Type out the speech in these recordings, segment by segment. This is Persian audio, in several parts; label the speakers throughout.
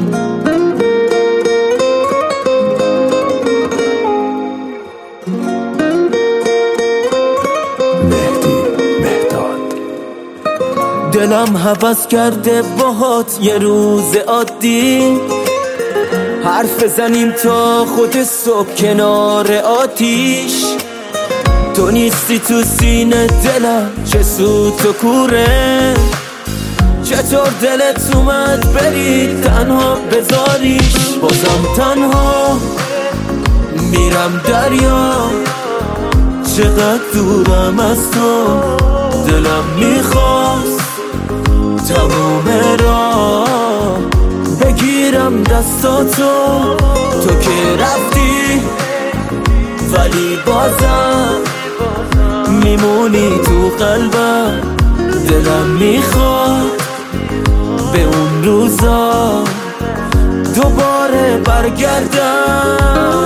Speaker 1: دلم هوس کرده باهات یه روز عادی حرف بزنیم تا خود صبح کنار آتیش. تو نیستی تو سینه دلم، چه سود تو کوره. چطور دلت اومد بری تنها بذاریش؟ بازم تنها میرم دریا، چقدر دورم از تو. دلم میخواست تموم راه بگیرم دستاتو، تو که رفتی ولی بازم میمونی تو قلبم. دلم میخواد به اون روزا دوباره برگردم.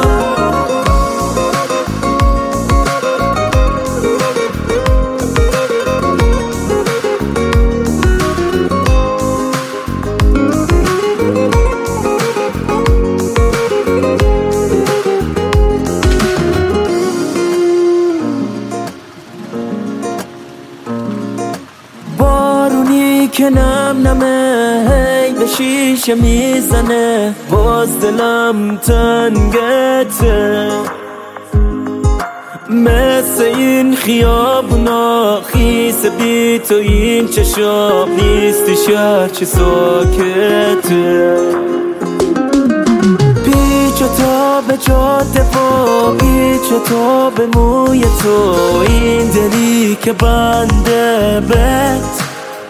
Speaker 1: بارونی که نم نمه هی به شیشه میزنه، باز دلم تنگته. مثل این خیابونا خیس بی تو این چشام، نیستی شهر چه ساکته. پیچ و تاب جاده و پیچ و تاب موی تو، این دلی که بنده بهت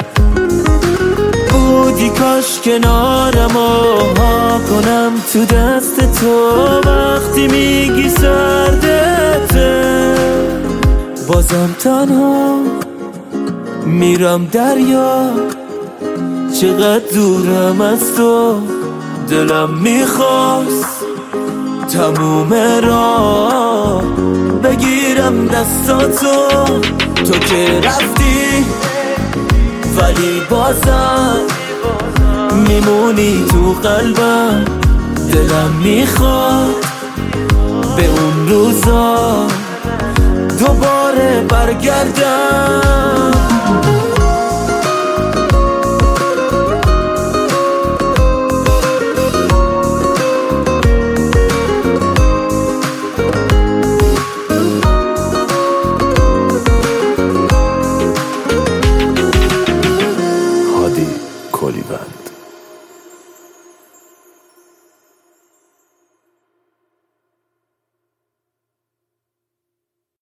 Speaker 1: بودی. کاش کنارم ها کنم تو دست تو وقتی میگی سردته. بازم تنها میرم دریا، چقدر دورم از تو. دلم میخواست تموم راه بگیرم دستاتو، تو که رفتی ولی بازم میمونی تو قلبم. دلم میخواد به اون روزا دوباره برگردم.
Speaker 2: هادی کلیوان.